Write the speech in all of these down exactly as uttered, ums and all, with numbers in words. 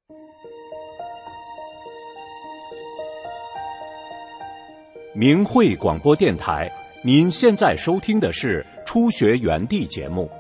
明慧广播电台，您现在收听的是初学园地节目。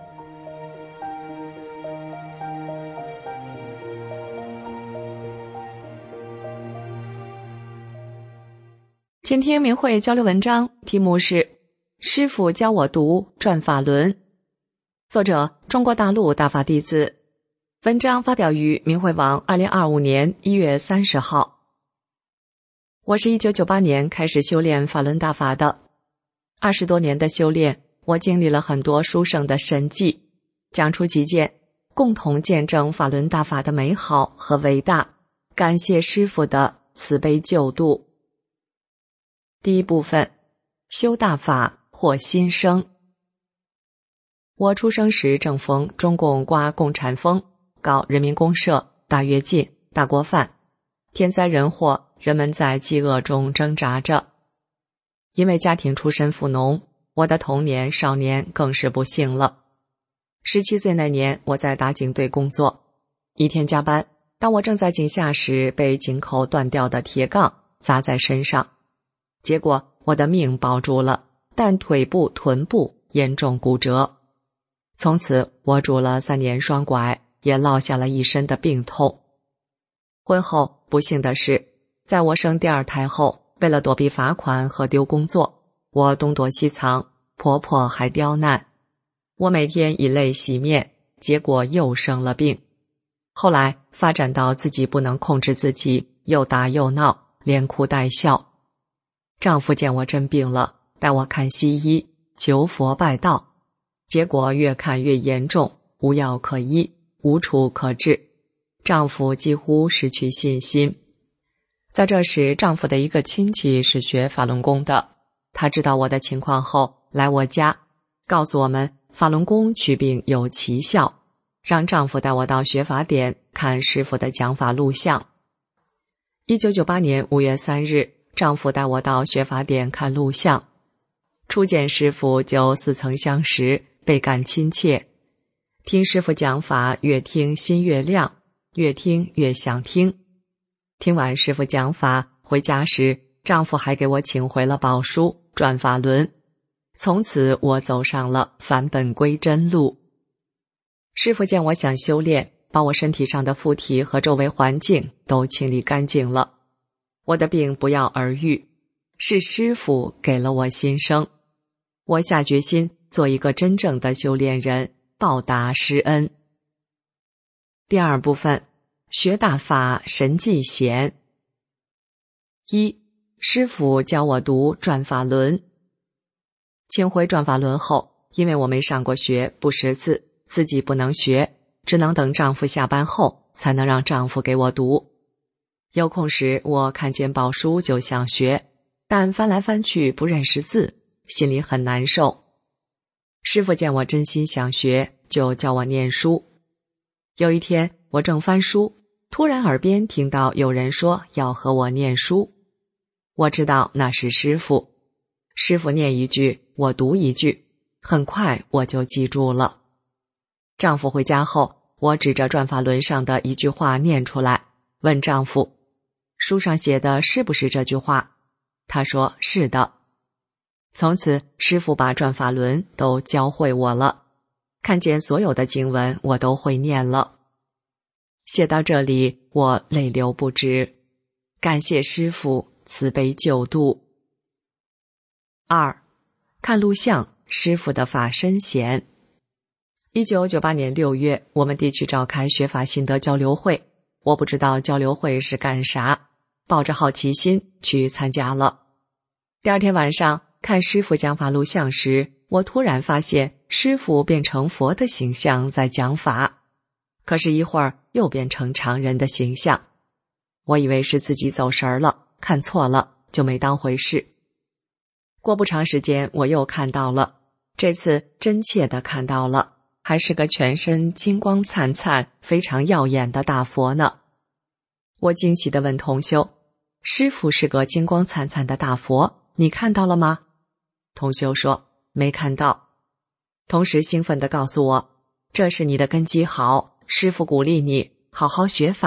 请听明慧交流文章，题目是《师父教我读转法轮》，作者中国大陆大法弟子。文章发表于明慧网二零二五年一月三十号。我是一九九八年开始修炼法轮大法的，二十多年的修炼，我经历了很多殊胜的神迹，讲出几件，共同见证法轮大法的美好和伟大，感谢师父的慈悲救度。第一部分，修大法获新生。我出生时正逢中共刮共产风，搞人民公社、大跃进、大锅饭，天灾人祸，人们在饥饿中挣扎着。因为家庭出身富农，我的童年少年更是不幸了。十七岁那年，我在打井队工作，一天加班，当我正在井下时，被井口断掉的铁杠砸在身上，结果我的命保住了，但腿部、臀部严重骨折。从此我拄了三年双拐，也落下了一身的病痛。婚后不幸的是，在我生第二胎后，为了躲避罚款和丢工作，我东躲西藏，婆婆还刁难。我每天以泪洗面，结果又生了病。后来发展到自己不能控制自己，又打又闹，连哭带笑。丈夫见我真病了，带我看西医，求佛拜道，结果越看越严重，无药可医，无处可治。丈夫几乎失去信心。在这时，丈夫的一个亲戚是学法轮功的，他知道我的情况后，来我家，告诉我们法轮功祛病有奇效，让丈夫带我到学法点看师父的讲法录像。一九九八年五月三日，丈夫带我到学法点看录像，初见师父就似曾相识，倍感亲切。听师父讲法，越听心越亮，越听越想听。听完师父讲法，回家时，丈夫还给我请回了宝书《转法轮》。从此我走上了返本归真路。师父见我想修炼，把我身体上的附体和周围环境都清理干净了。我的病不药而愈，是师父给了我新生。我下决心做一个真正的修炼人，报答师恩。第二部分，学大法神迹显。一，师父教我读转法轮。请回转法轮后，因为我没上过学，不识字，自己不能学，只能等丈夫下班后才能让丈夫给我读。有空时我看见宝书就想学，但翻来翻去不认识字，心里很难受。师父见我真心想学，就教我念书。有一天我正翻书，突然耳边听到有人说要和我念书，我知道那是师父。师父念一句，我读一句，很快我就记住了。丈夫回家后，我指着转法轮上的一句话念出来，问丈夫，书上写的是不是这句话？他说是的。从此师父把转法轮都教会我了，看见所有的经文我都会念了。写到这里，我泪流不止，感谢师父慈悲救度。二，看录像，师父的法身显。一九九八年六月，我们地区召开学法心得交流会，我不知道交流会是干啥，抱着好奇心去参加了。第二天晚上看师父讲法录像时，我突然发现师父变成佛的形象在讲法，可是一会儿又变成常人的形象。我以为是自己走神了，看错了，就没当回事。过不长时间我又看到了，这次真切地看到了，还是个全身金光灿灿、非常耀眼的大佛呢。我惊喜地问同修，师父是个金光灿灿的大佛，你看到了吗？同修说没看到，同时兴奋地告诉我，这是你的根基好，师父鼓励你好好学法，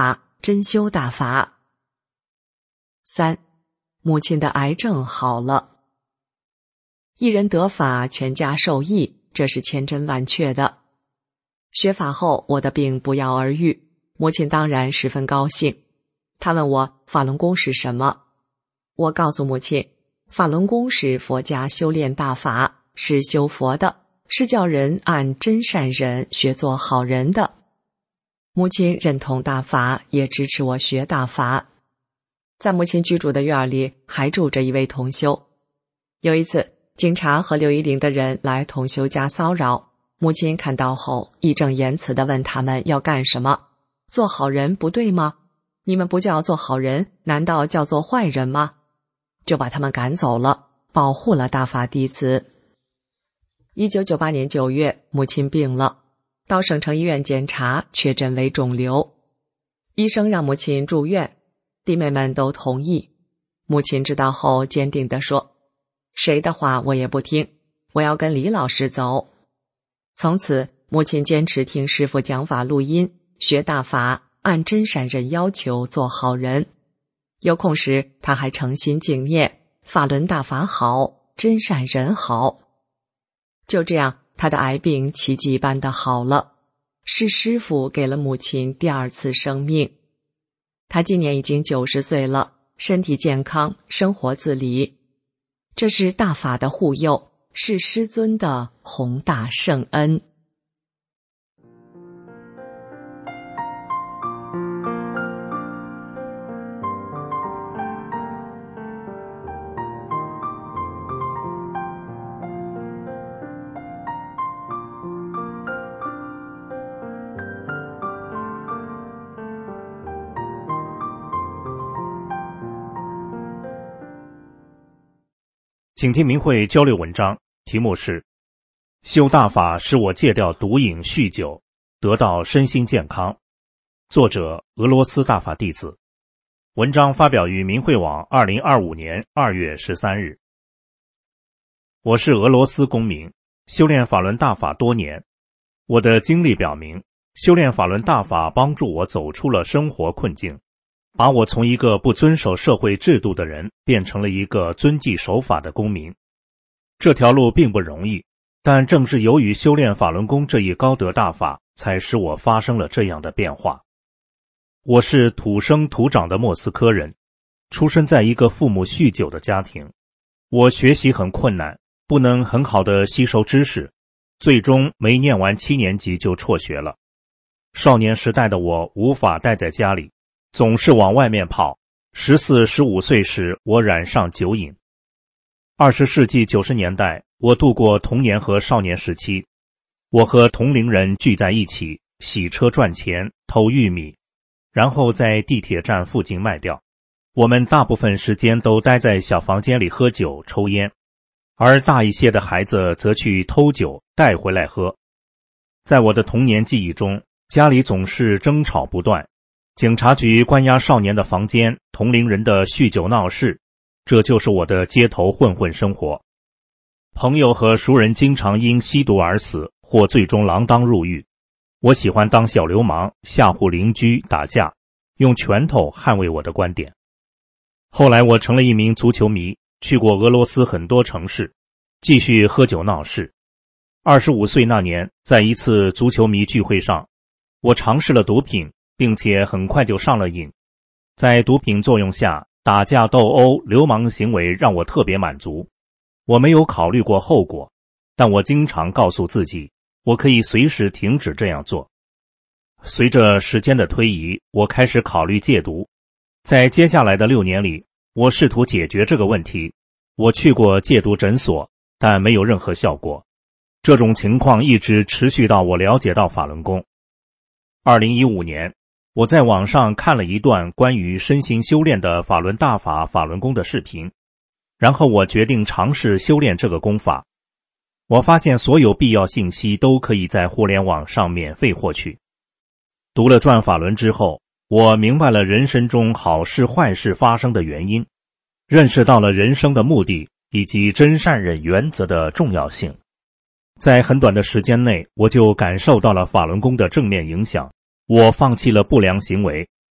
真修大法。三，母亲的癌症好了。一人得法，全家受益，这是千真万确的。学法后，我的病不药而愈，母亲当然十分高兴。她问我法轮功是什么，我告诉母亲，法轮功是佛家修炼大法，是修佛的，是叫人按真善忍学做好人的。母亲认同大法，也支持我学大法。在母亲居住的院里还住着一位同修。有一次，警察和刘一玲的人来同修家骚扰，母亲看到后义正言辞地问他们要干什么，做好人不对吗？你们不叫做好人，难道叫做坏人吗？就把他们赶走了，保护了大法弟子。一九九八年九月，母亲病了，到省城医院检查，确诊为肿瘤。医生让母亲住院，弟妹们都同意。母亲知道后坚定地说，谁的话我也不听，我要跟李老师走。从此，母亲坚持听师父讲法录音，学大法，按真善忍要求做好人。有空时，她还诚心敬念，法轮大法好，真善忍好。就这样，她的癌病奇迹般的好了，是师父给了母亲第二次生命。她今年已经九十岁了，身体健康，生活自理。这是大法的护佑，是师尊的宏大圣恩。 请听明慧交流文章，题目是修大法使我戒掉毒瘾酗酒，得到身心健康。作者俄罗斯大法弟子。文章发表于明慧网二零二五年二月十三日。我是俄罗斯公民，修炼法轮大法多年。我的经历表明，修炼法轮大法帮助我走出了生活困境，把我从一个不遵守社会制度的人变成了一个遵纪守法的公民。这条路并不容易，但正是由于修炼法轮功这一高德大法，才使我发生了这样的变化。我是土生土长的莫斯科人，出生在一个父母酗酒的家庭。我学习很困难，不能很好的吸收知识，最终没念完七年级就辍学了。少年时代的我无法待在家里，总是往外面跑。十四、十五岁时，我染上酒瘾。二十世纪九十年代，我度过童年和少年时期。我和同龄人聚在一起，洗车赚钱，偷玉米，然后在地铁站附近卖掉。我们大部分时间都待在小房间里喝酒、抽烟，而大一些的孩子则去偷酒带回来喝。在我的童年记忆中，家里总是争吵不断。警察局关押少年的房间，同龄人的酗酒闹事，这就是我的街头混混生活。朋友和熟人经常因吸毒而死，或最终锒铛入狱。我喜欢当小流氓，吓唬邻居，打架，用拳头捍卫我的观点。后来我成了一名足球迷，去过俄罗斯很多城市，继续喝酒闹事。二十五岁那年，在一次足球迷聚会上，我尝试了毒品，并且很快就上了瘾。在毒品作用下，打架斗殴、流氓行为让我特别满足。我没有考虑过后果，但我经常告诉自己，我可以随时停止这样做。随着时间的推移，我开始考虑戒毒。在接下来的六年里，我试图解决这个问题。我去过戒毒诊所，但没有任何效果。这种情况一直持续到我了解到法轮功。二零一五年，我在网上看了一段关于身心修炼的法轮大法法轮功的视频，然后我决定尝试修炼这个功法。我发现所有必要信息都可以在互联网上免费获取。读了转法轮之后，我明白了人生中好事坏事发生的原因，认识到了人生的目的以及真善忍原则的重要性。在很短的时间内，我就感受到了法轮功的正面影响。我放弃了不良行为，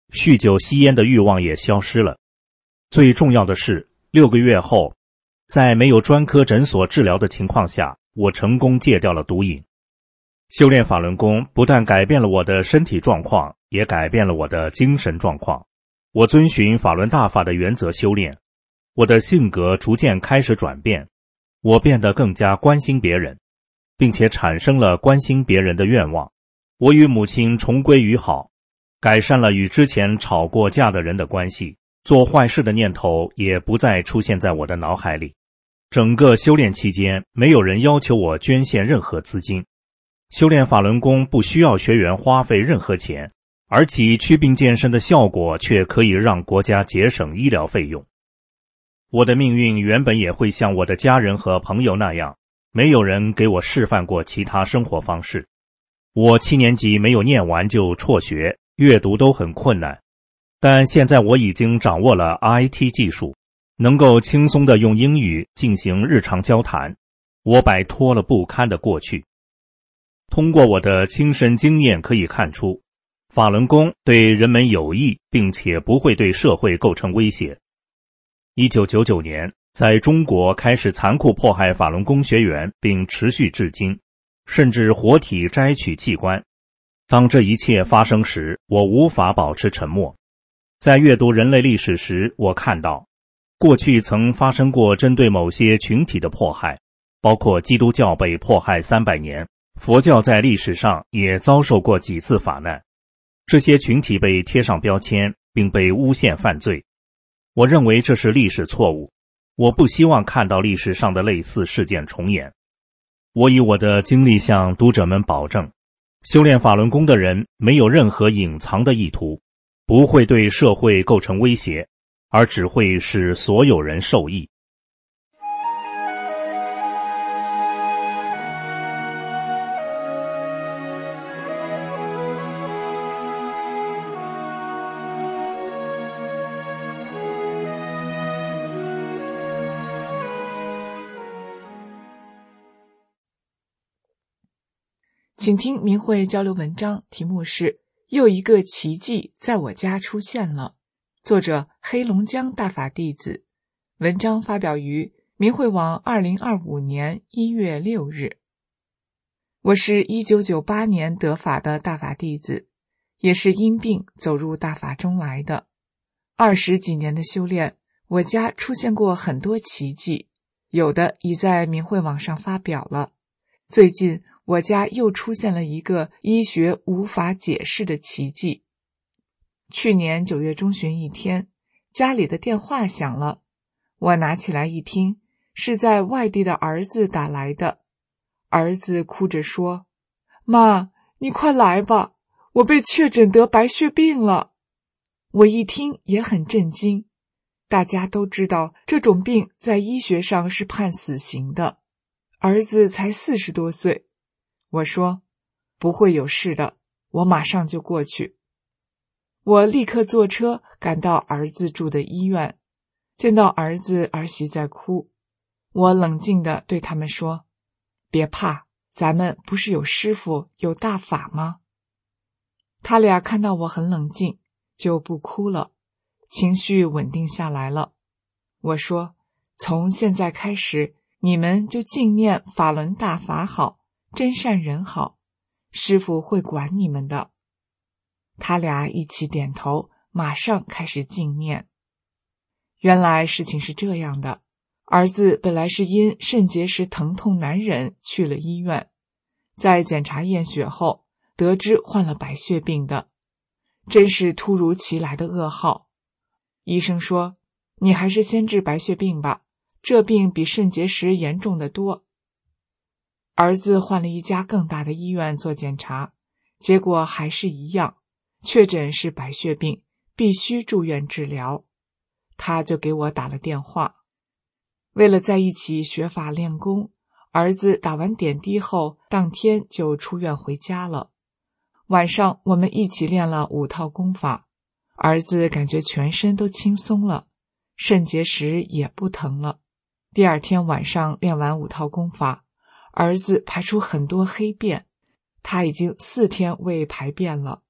酗酒吸烟的欲望也消失了。最重要的是，六个月后，在没有专科诊所治疗的情况下，我成功戒掉了毒瘾。修炼法轮功不但改变了我的身体状况，也改变了我的精神状况。我遵循法轮大法的原则修炼，我的性格逐渐开始转变，我变得更加关心别人，并且产生了关心别人的愿望。我与母亲重归于好，改善了与之前吵过架的人的关系，做坏事的念头也不再出现在我的脑海里。整个修炼期间，没有人要求我捐献任何资金。修炼法轮功不需要学员花费任何钱，而其祛病健身的效果却可以让国家节省医疗费用。我的命运原本也会像我的家人和朋友那样，没有人给我示范过其他生活方式。我七年级没有念完就辍学，阅读都很困难。但现在我已经掌握了 I T 技术，能够轻松地用英语进行日常交谈。我摆脱了不堪的过去。通过我的亲身经验可以看出，法轮功对人们有益，并且不会对社会构成威胁。一九九九年，在中国开始残酷迫害法轮功学员，并持续至今，甚至活体摘取器官。当这一切发生时，我无法保持沉默。在阅读人类历史时，我看到过去曾发生过针对某些群体的迫害，包括基督教被迫害三百年，佛教在历史上也遭受过几次法难。这些群体被贴上标签，并被诬陷犯罪。我认为这是历史错误，我不希望看到历史上的类似事件重演。我以我的经历向读者们保证，修炼法轮功的人没有任何隐藏的意图，不会对社会构成威胁，而只会使所有人受益。 请听明慧交流文章，题目是又一个奇迹在我家出现了，作者黑龙江大法弟子。文章发表于明慧网二零二五年一月六日。我是一九九八年得法的大法弟子，也是因病走入大法中来的。二十几年的修炼，我家出现过很多奇迹，有的已在明慧网上发表了。最近我家又出现了一个医学无法解释的奇迹。去年九月中旬一天，家里的电话响了，我拿起来一听，是在外地的儿子打来的。儿子哭着说：“妈，你快来吧，我被确诊得白血病了。”我一听也很震惊，大家都知道这种病在医学上是判死刑的。儿子才四十多岁。我说不会有事的，我马上就过去。我立刻坐车赶到儿子住的医院，见到儿子儿媳在哭，我冷静地对他们说：“别怕，咱们不是有师父有大法吗？”他俩看到我很冷静，就不哭了，情绪稳定下来了。我说：“从现在开始，你们就净念法轮大法好，真善人好，师父会管你们的。”他俩一起点头，马上开始净念。原来事情是这样的，儿子本来是因肾结石疼痛难忍去了医院，在检查验血后得知患了白血病的，真是突如其来的噩耗。医生说：“你还是先治白血病吧，这病比肾结石严重得多。”儿子换了一家更大的医院做检查，结果还是一样，确诊是白血病，必须住院治疗。他就给我打了电话。为了在一起学法练功，儿子打完点滴后，当天就出院回家了。晚上我们一起练了五套功法，儿子感觉全身都轻松了，肾结石也不疼了。第二天晚上练完五套功法，儿子排出很多黑便，他已经四天未排便了。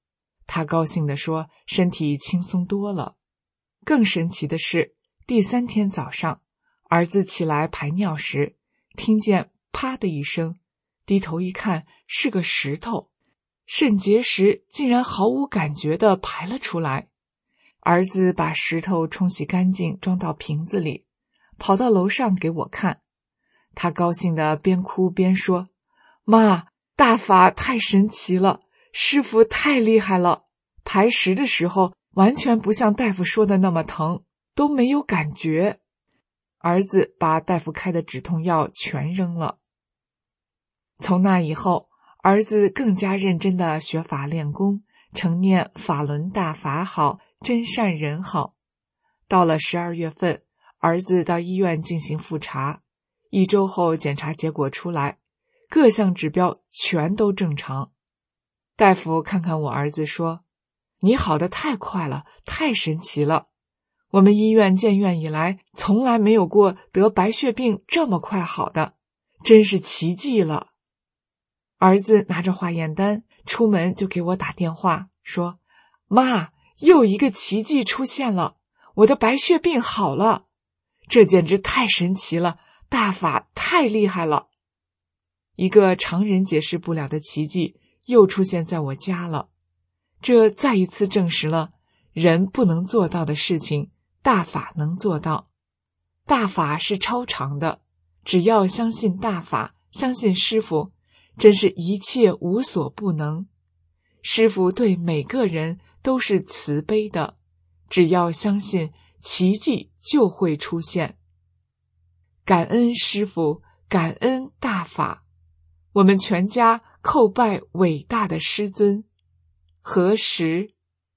他高兴地说，身体轻松多了。更神奇的是，第三天早上，儿子起来排尿时，听见啪的一声，低头一看，是个石头，肾结石竟然毫无感觉地排了出来。儿子把石头冲洗干净，装到瓶子里，跑到楼上给我看。他高兴地边哭边说，妈，大法太神奇了，师傅太厉害了，排石的时候完全不像大夫说的那么疼，都没有感觉。儿子把大夫开的止痛药全扔了。从那以后，儿子更加认真地学法练功，常念法轮大法好，真善人好。到了十二月份，儿子到医院进行复查，一周后检查结果出来，各项指标全都正常。大夫看看我儿子说，你好得太快了，太神奇了，我们医院建院以来从来没有过得白血病这么快好的，真是奇迹了。儿子拿着化验单出门就给我打电话说，妈，又一个奇迹出现了，我的白血病好了，这简直太神奇了，大法太厉害了。一个常人解释不了的奇迹又出现在我家了，这再一次证实了人不能做到的事情，大法能做到。大法是超常的，只要相信大法，相信师父，真是一切无所不能。师父对每个人都是慈悲的，只要相信，奇迹就会出现。感恩师父，感恩大法，我们全家叩拜伟大的师尊。何时？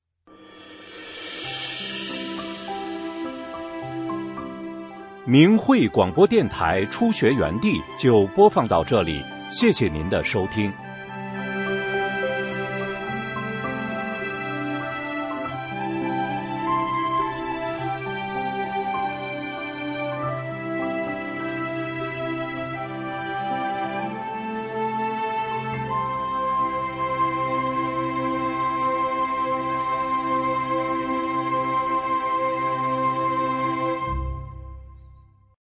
明慧广播电台初学园地就播放到这里，谢谢您的收听。